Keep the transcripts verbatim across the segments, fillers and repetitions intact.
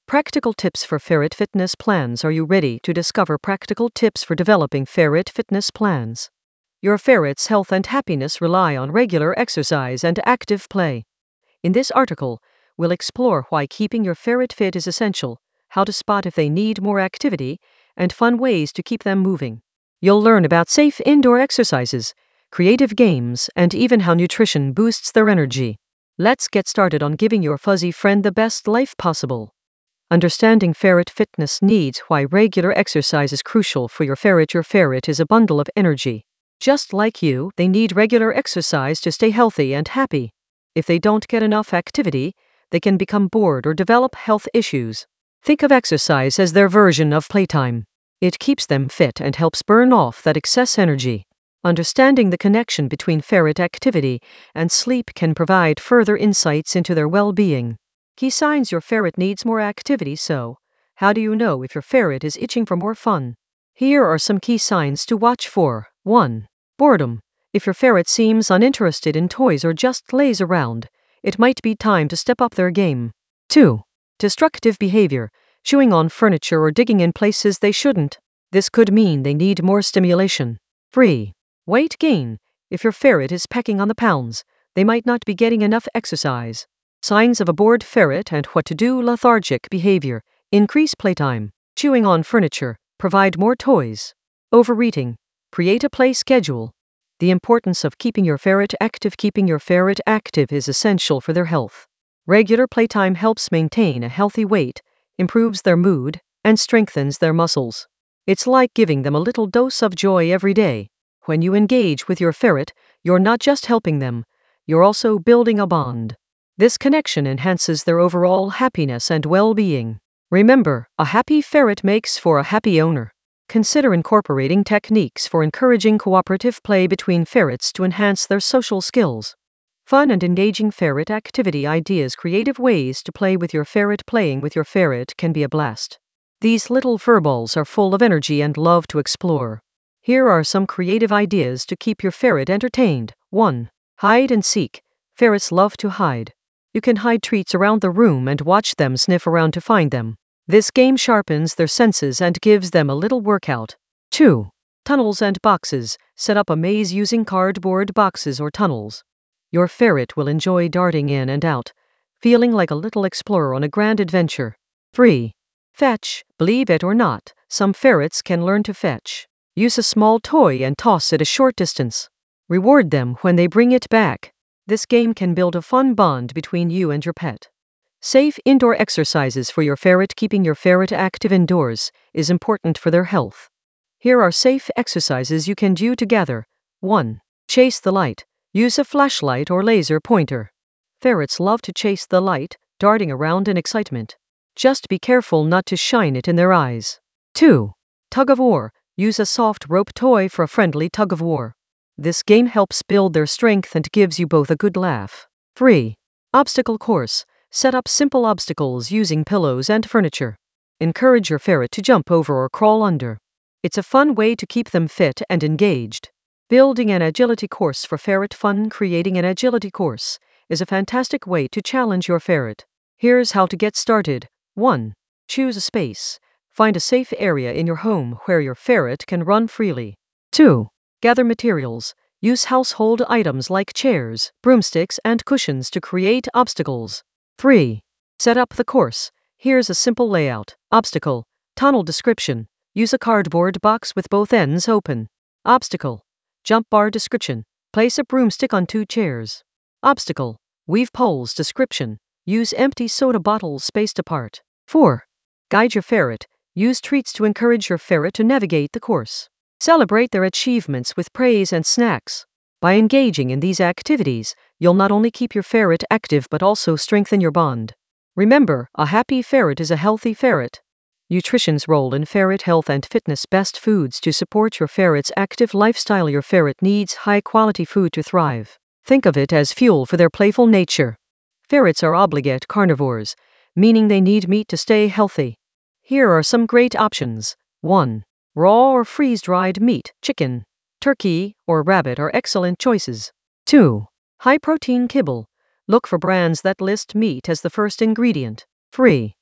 Practical tips for ferret fitness plans. Are you ready to discover practical tips for developing ferret fitness plans? Your ferret's health and happiness rely on regular exercise and active play. In this article, we'll explore why keeping your ferret fit is essential, how to spot if they need more activity, and fun ways to keep them moving. You'll learn about safe indoor exercises, creative games, and even how nutrition boosts their energy. Let's get started on giving your fuzzy friend the best life possible. Understanding ferret fitness needs. Why regular exercise is crucial for your ferret. Your ferret is a bundle of energy. Just like you, they need regular exercise to stay healthy and happy. If they don't get enough activity, they can become bored or develop health issues. Think of exercise as their version of playtime. It keeps them fit and helps burn off that excess energy. Understanding the connection between ferret activity and sleep can provide further insights into their well-being. Key signs your ferret needs more activity. So, how do you know if your ferret is itching for more fun? Here are some key signs to watch for. one. Boredom. If your ferret seems uninterested in toys or just lays around, it might be time to step up their game. two. Destructive behavior. Chewing on furniture or digging in places they shouldn't. This could mean they need more stimulation. three. Weight gain. If your ferret is pecking on the pounds, they might not be getting enough exercise. Signs of a bored ferret and what to do. Lethargic behavior. Increase playtime. Chewing on furniture. Provide more toys. Overeating. Create a play schedule. The importance of keeping your ferret active. Keeping your ferret active is essential for their health. Regular playtime helps maintain a healthy weight, improves their mood, and strengthens their muscles. It's like giving them a little dose of joy every day. When you engage with your ferret, you're not just helping them, you're also building a bond. This connection enhances their overall happiness and well-being. Remember, a happy ferret makes for a happy owner. Consider incorporating techniques for encouraging cooperative play between ferrets to enhance their social skills. Fun and engaging ferret activity ideas. Creative ways to play with your ferret. Playing with your ferret can be a blast. These little furballs are full of energy and love to explore. Here are some creative ideas to keep your ferret entertained. one. Hide and seek. Ferrets love to hide. You can hide treats around the room and watch them sniff around to find them. This game sharpens their senses and gives them a little workout. two. Tunnels and boxes. Set up a maze using cardboard boxes or tunnels. Your ferret will enjoy darting in and out, feeling like a little explorer on a grand adventure. three. Fetch. Believe it or not, some ferrets can learn to fetch. Use a small toy and toss it a short distance. Reward them when they bring it back. This game can build a fun bond between you and your pet. Safe indoor exercises for your ferret. Keeping your ferret active indoors is important for their health. Here are safe exercises you can do together. one. Chase the light. Use a flashlight or laser pointer. Ferrets love to chase the light, darting around in excitement. Just be careful not to shine it in their eyes. two. Tug of war. Use a soft rope toy for a friendly tug of war. This game helps build their strength and gives you both a good laugh. three. Obstacle course. Set up simple obstacles using pillows and furniture. Encourage your ferret to jump over or crawl under. It's a fun way to keep them fit and engaged. Building an agility course for ferret fun. Creating an agility course is a fantastic way to challenge your ferret. Here's how to get started. one. Choose a space. Find a safe area in your home where your ferret can run freely. two. Gather materials. Use household items like chairs, broomsticks, and cushions to create obstacles. three. Set up the course. Here's a simple layout. Obstacle. Tunnel description. Use a cardboard box with both ends open. Obstacle. Jump bar description. Place a broomstick on two chairs. Obstacle. Weave poles description. Use empty soda bottles spaced apart. four. Guide your ferret. Use treats to encourage your ferret to navigate the course. Celebrate their achievements with praise and snacks. By engaging in these activities, you'll not only keep your ferret active but also strengthen your bond. Remember, a happy ferret is a healthy ferret. Nutrition's role in ferret health and fitness. Best foods to support your ferret's active lifestyle. Your ferret needs high-quality food to thrive. Think of it as fuel for their playful nature. Ferrets are obligate carnivores, meaning they need meat to stay healthy. Here are some great options. one. Raw or freeze-dried meat. Chicken, turkey, or rabbit are excellent choices. two. High-protein kibble. Look for brands that list meat as the first ingredient. three.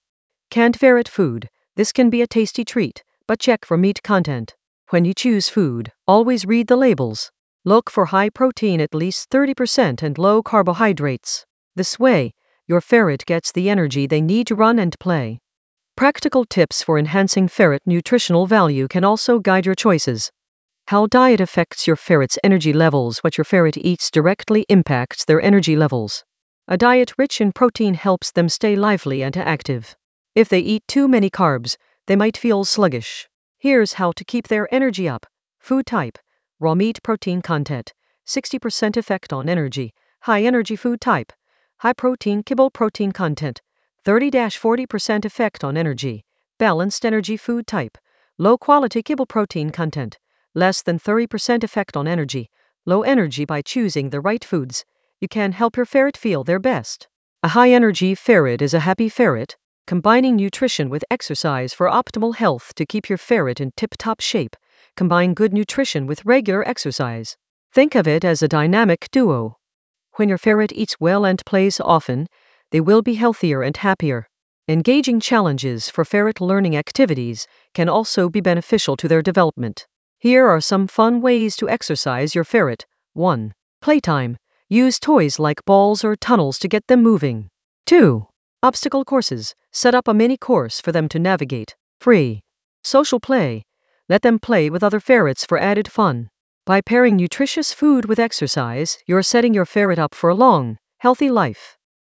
Canned ferret food. This can be a tasty treat, but check for meat content. When you choose food, always read the labels. Look for high protein, at least thirty percent, and low carbohydrates. This way, your ferret gets the energy they need to run and play. Practical tips for enhancing ferret nutritional value can also guide your choices. How diet affects your ferret's energy levels. What your ferret eats directly impacts their energy levels. A diet rich in protein helps them stay lively and active. If they eat too many carbs, they might feel sluggish. Here's how to keep their energy up. Food type. Raw meat protein content. sixty percent effect on energy. High energy food type. High protein kibble protein content. thirty to forty percent effect on energy. Balanced energy food type. Low quality kibble protein content. Less than thirty percent effect on energy. Low energy. By choosing the right foods, you can help your ferret feel their best. A high energy ferret is a happy ferret. Combining nutrition with exercise for optimal health to keep your ferret in tip-top shape. Combine good nutrition with regular exercise. Think of it as a dynamic duo. When your ferret eats well and plays often, they will be healthier and happier. Engaging challenges for ferret learning activities can also be beneficial to their development. Here are some fun ways to exercise your ferret. one. Playtime. Use toys like balls or tunnels to get them moving. two. Obstacle courses. Set up a mini course for them to navigate. Free. Social play. Let them play with other ferrets for added fun. By pairing nutritious food with exercise, you're setting your ferret up for a long, healthy life.